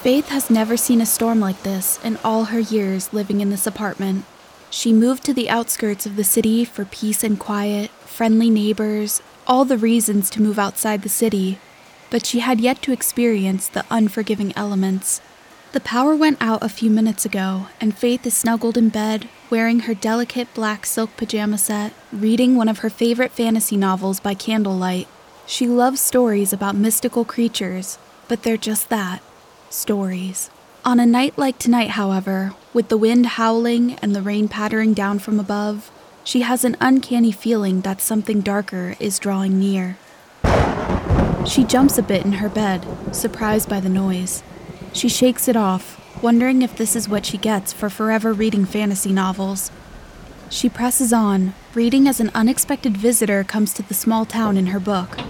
Faith has never seen a storm like this in all her years living in this apartment. She moved to the outskirts of the city for peace and quiet, friendly neighbors, all the reasons to move outside the city, but she had yet to experience the unforgiving elements. The power went out a few minutes ago, and Faith is snuggled in bed, wearing her delicate black silk pajama set, reading one of her favorite fantasy novels by candlelight. She loves stories about mystical creatures, but they're just that, stories. On a night like tonight, however, with the wind howling and the rain pattering down from above, she has an uncanny feeling that something darker is drawing near. She jumps a bit in her bed, surprised by the noise. She shakes it off, wondering if this is what she gets for forever reading fantasy novels. She presses on, reading as an unexpected visitor comes to the small town in her book.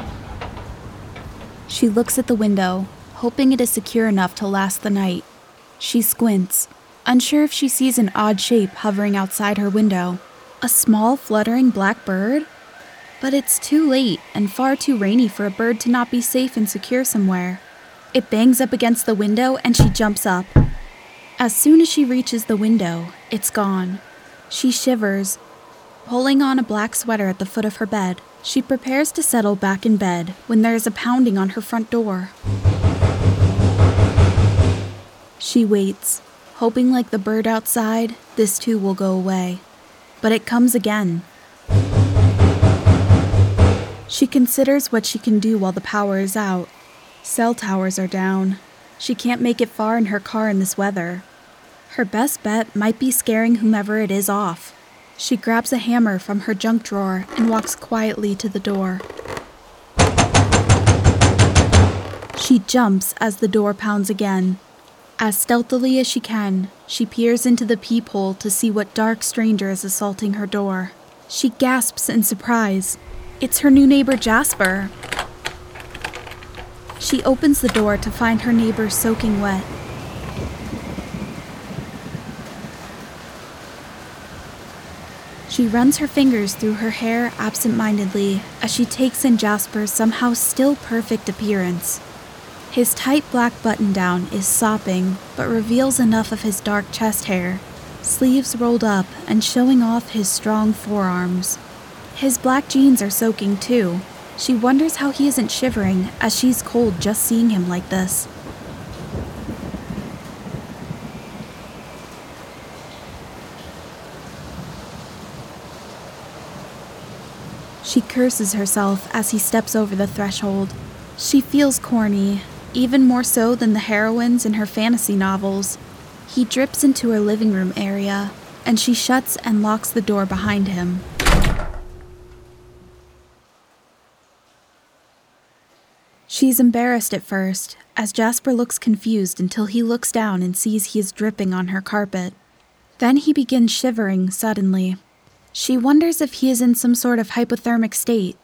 She looks at the window, hoping it is secure enough to last the night. She squints, unsure if she sees an odd shape hovering outside her window. A small, fluttering black bird? But it's too late and far too rainy for a bird to not be safe and secure somewhere. It bangs up against the window and she jumps up. As soon as she reaches the window, it's gone. She shivers. Pulling on a black sweater at the foot of her bed, she prepares to settle back in bed when there is a pounding on her front door. She waits, hoping like the bird outside, this too will go away. But it comes again. She considers what she can do while the power is out. Cell towers are down. She can't make it far in her car in this weather. Her best bet might be scaring whomever it is off. She grabs a hammer from her junk drawer and walks quietly to the door. She jumps as the door pounds again. As stealthily as she can, she peers into the peephole to see what dark stranger is assaulting her door. She gasps in surprise. It's her new neighbor Jasper. She opens the door to find her neighbor soaking wet. She runs her fingers through her hair absent-mindedly as she takes in Jasper's somehow still perfect appearance. His tight black button-down is sopping, but reveals enough of his dark chest hair, sleeves rolled up and showing off his strong forearms. His black jeans are soaking too. She wonders how he isn't shivering, as she's cold just seeing him like this. She curses herself as he steps over the threshold. She feels corny, even more so than the heroines in her fantasy novels. He drips into her living room area, and she shuts and locks the door behind him. She's embarrassed at first, as Jasper looks confused until he looks down and sees he is dripping on her carpet. Then he begins shivering suddenly. She wonders if he is in some sort of hypothermic state.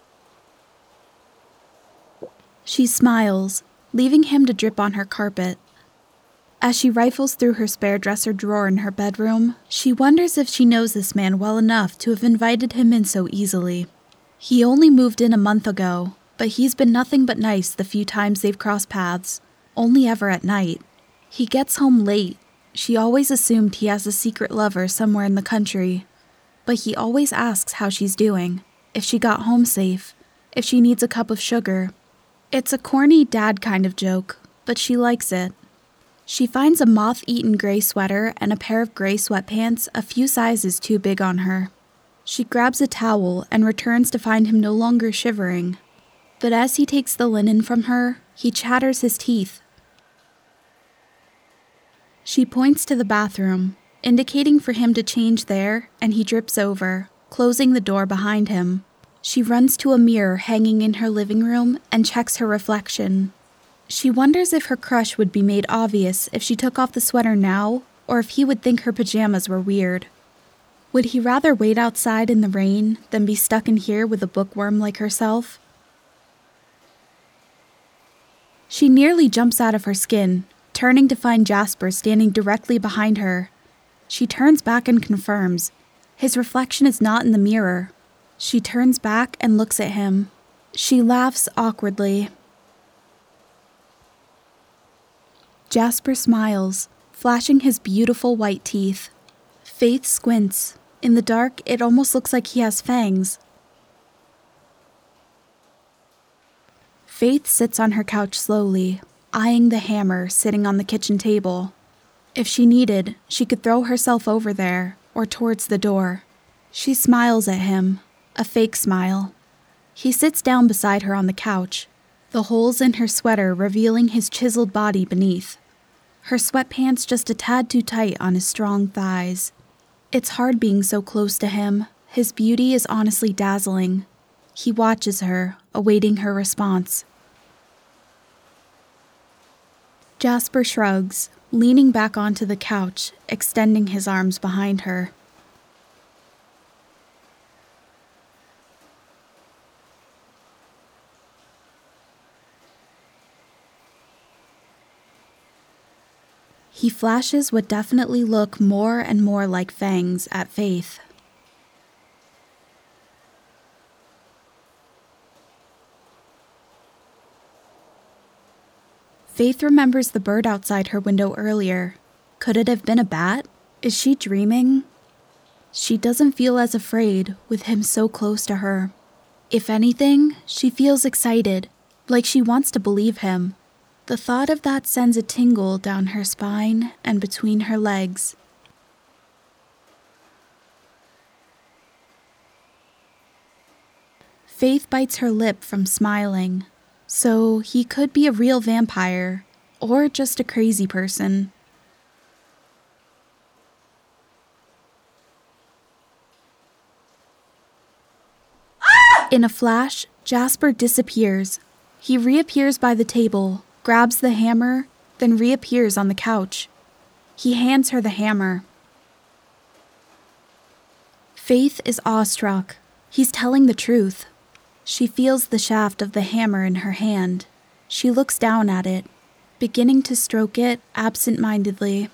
She smiles, leaving him to drip on her carpet. As she rifles through her spare dresser drawer in her bedroom, she wonders if she knows this man well enough to have invited him in so easily. He only moved in a month ago, but he's been nothing but nice the few times they've crossed paths, only ever at night. He gets home late. She always assumed he has a secret lover somewhere in the country, but he always asks how she's doing, if she got home safe, if she needs a cup of sugar. It's a corny dad kind of joke, but she likes it. She finds a moth-eaten gray sweater and a pair of gray sweatpants a few sizes too big on her. She grabs a towel and returns to find him no longer shivering. But as he takes the linen from her, he chatters his teeth. She points to the bathroom, indicating for him to change there, and he drips over, closing the door behind him. She runs to a mirror hanging in her living room and checks her reflection. She wonders if her crush would be made obvious if she took off the sweater now, or if he would think her pajamas were weird. Would he rather wait outside in the rain than be stuck in here with a bookworm like herself? She nearly jumps out of her skin, turning to find Jasper standing directly behind her. She turns back and confirms. His reflection is not in the mirror. She turns back and looks at him. She laughs awkwardly. Jasper smiles, flashing his beautiful white teeth. Faith squints. In the dark, it almost looks like he has fangs. Faith sits on her couch slowly, eyeing the hammer sitting on the kitchen table. If she needed, she could throw herself over there, or towards the door. She smiles at him, a fake smile. He sits down beside her on the couch, the holes in her sweater revealing his chiseled body beneath. Her sweatpants just a tad too tight on his strong thighs. It's hard being so close to him. His beauty is honestly dazzling. He watches her, awaiting her response. Jasper shrugs, leaning back onto the couch, extending his arms behind her. He flashes what definitely look more and more like fangs at Faith. Faith remembers the bird outside her window earlier. Could it have been a bat? Is she dreaming? She doesn't feel as afraid with him so close to her. If anything, she feels excited, like she wants to believe him. The thought of that sends a tingle down her spine and between her legs. Faith bites her lip from smiling. So he could be a real vampire, or just a crazy person. In a flash, Jasper disappears. He reappears by the table, grabs the hammer, then reappears on the couch. He hands her the hammer. Faith is awestruck. He's telling the truth. She feels the shaft of the hammer in her hand. She looks down at it, beginning to stroke it absent-mindedly.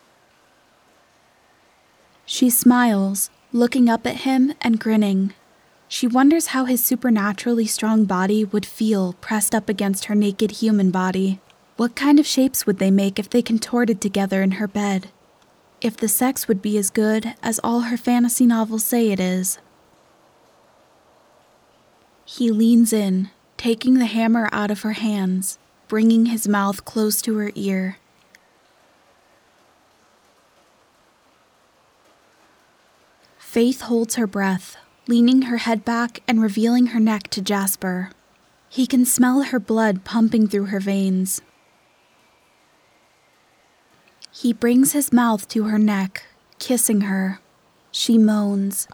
She smiles, looking up at him and grinning. She wonders how his supernaturally strong body would feel pressed up against her naked human body. What kind of shapes would they make if they contorted together in her bed? If the sex would be as good as all her fantasy novels say it is. He leans in, taking the hammer out of her hands, bringing his mouth close to her ear. Faith holds her breath, leaning her head back and revealing her neck to Jasper. He can smell her blood pumping through her veins. He brings his mouth to her neck, kissing her. She moans.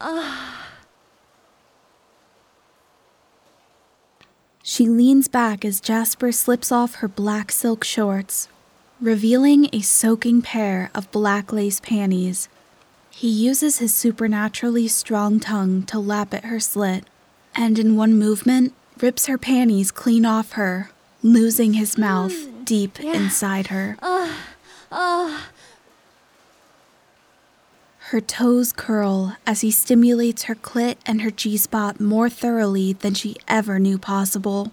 She leans back as Jasper slips off her black silk shorts, revealing a soaking pair of black lace panties. He uses his supernaturally strong tongue to lap at her slit, and in one movement, rips her panties clean off her, losing his mouth deep inside her. Her toes curl as he stimulates her clit and her G-spot more thoroughly than she ever knew possible.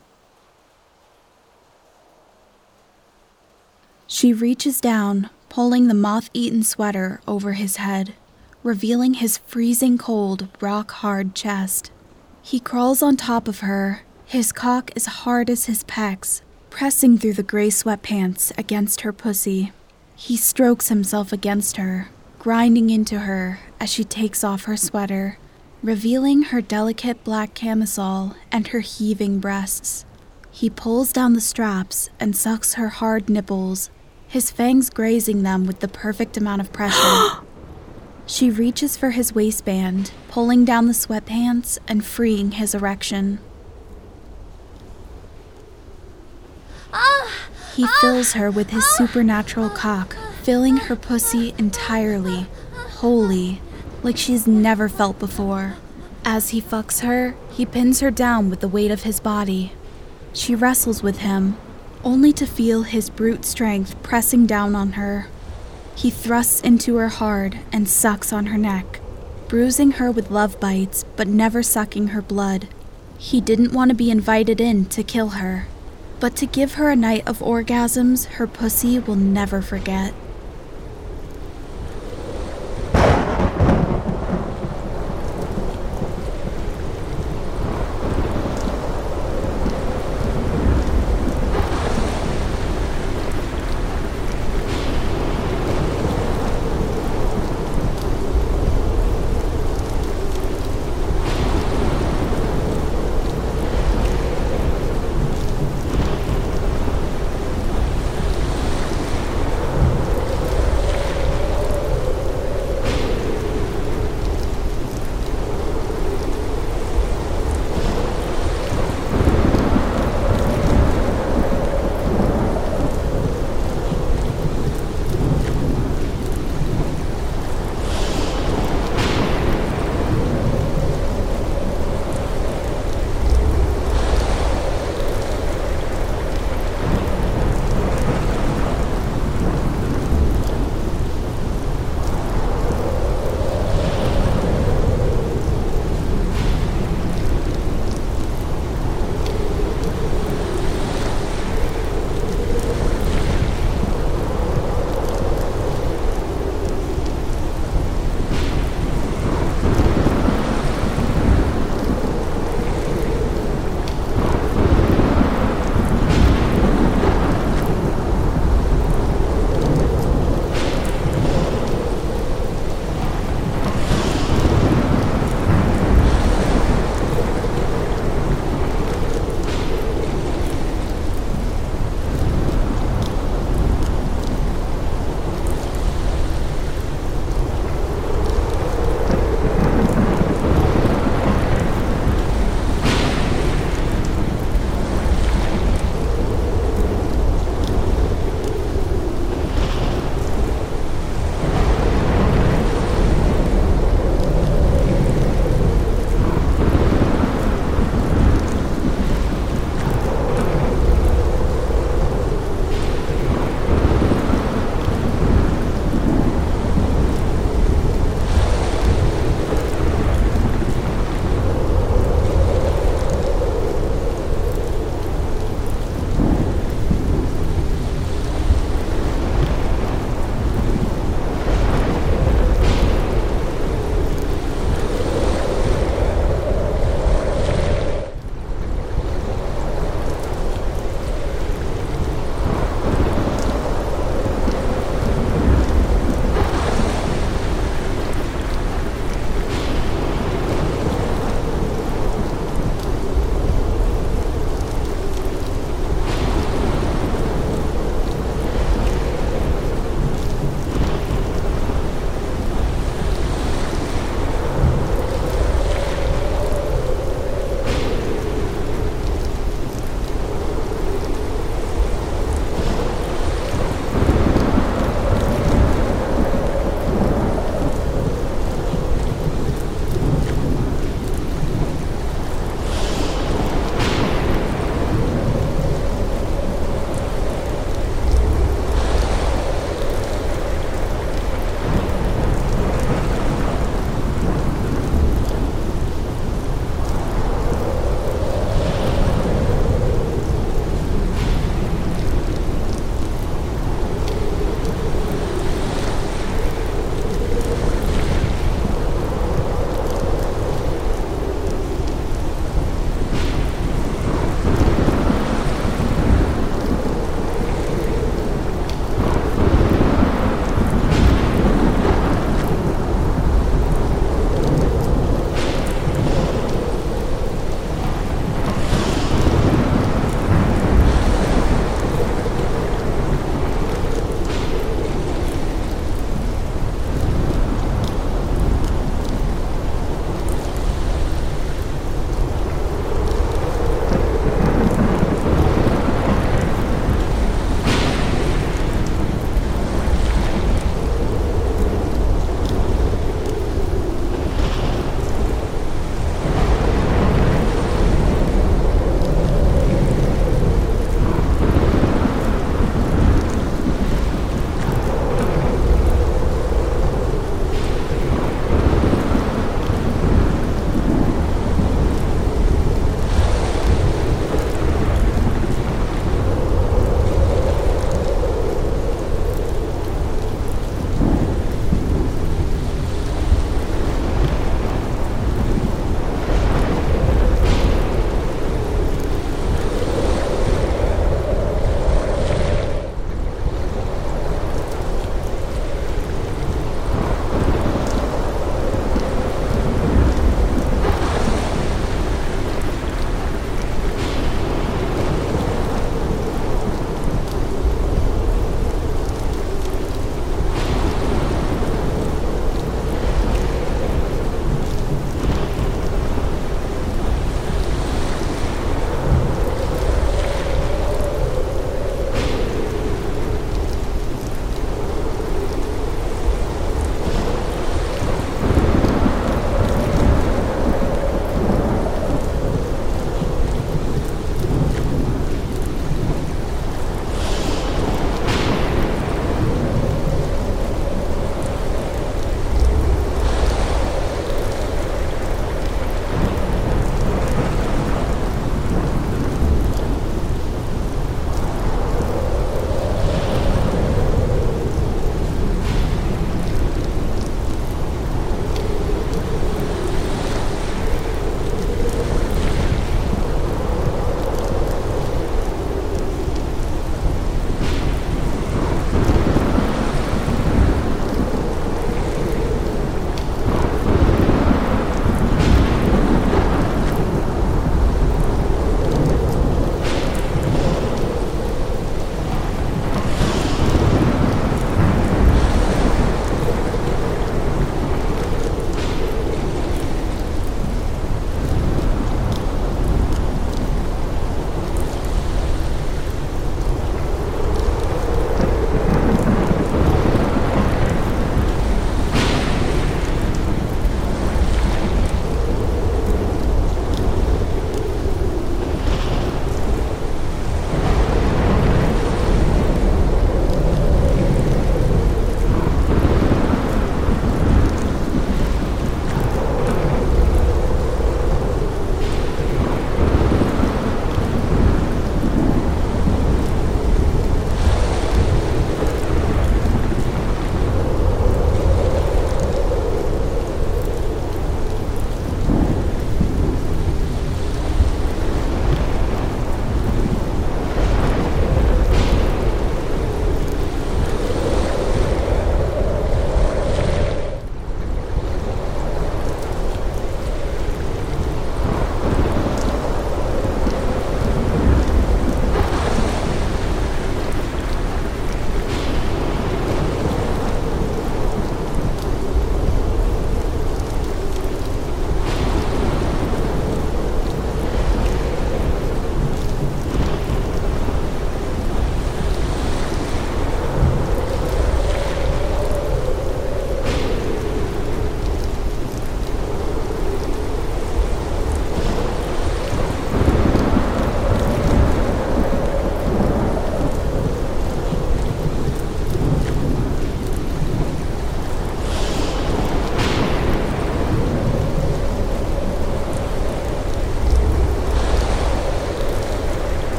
She reaches down, pulling the moth-eaten sweater over his head, revealing his freezing cold, rock-hard chest. He crawls on top of her, his cock as hard as his pecs, pressing through the gray sweatpants against her pussy. He strokes himself against her, grinding into her as she takes off her sweater, revealing her delicate black camisole and her heaving breasts. He pulls down the straps and sucks her hard nipples, his fangs grazing them with the perfect amount of pressure. She reaches for his waistband, pulling down the sweatpants and freeing his erection. He fills her with his supernatural cock, filling her pussy entirely, wholly, like she's never felt before. As he fucks her, he pins her down with the weight of his body. She wrestles with him, only to feel his brute strength pressing down on her. He thrusts into her hard and sucks on her neck, bruising her with love bites but never sucking her blood. He didn't want to be invited in to kill her. But to give her a night of orgasms her pussy will never forget.